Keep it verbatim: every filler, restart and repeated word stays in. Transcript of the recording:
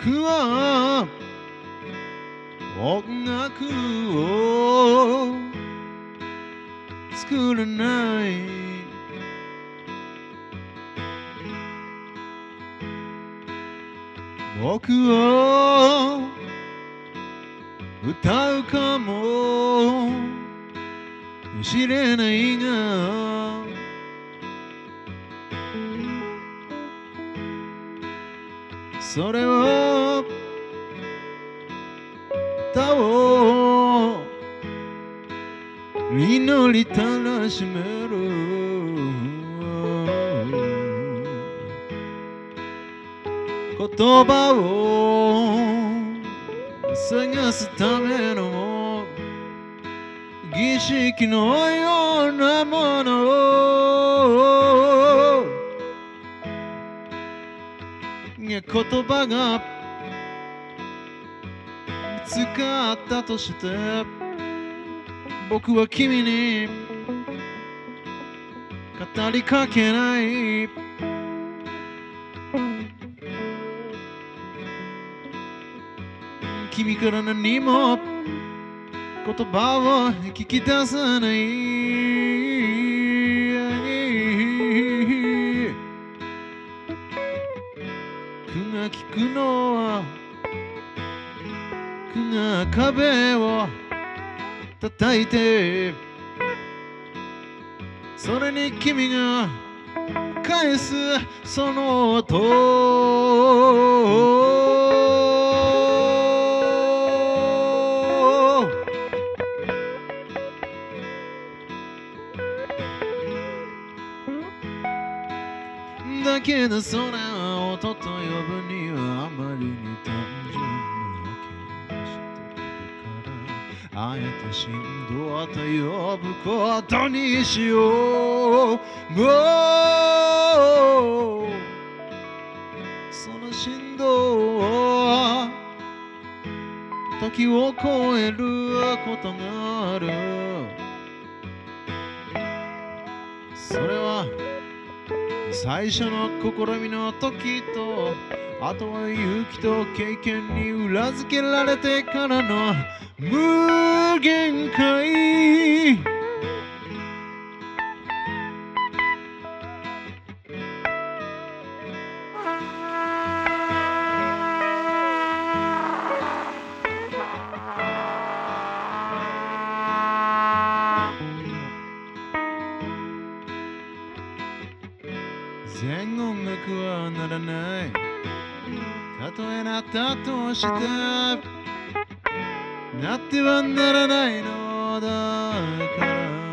僕は音楽を作らない。僕を歌うかもしれないが、それを歌おう祈りたらしめる。言葉を探すための儀式のようなものを、言葉が見つかったとして、僕は君に語りかけない。君から何も言葉を聞き出さない。句が聞くのは句が壁を叩いて、それに君が返すその音。だけどそれは音と呼ぶにはあまりに単純な気がしているから、あえて振動と呼ぶことにしよう。もうその振動は時を超えることがある。それは最初の試みの時と、あとは勇気と経験に裏付けられてからの無限界。全音楽はならない。たとえなったとしてなってはならないのだから。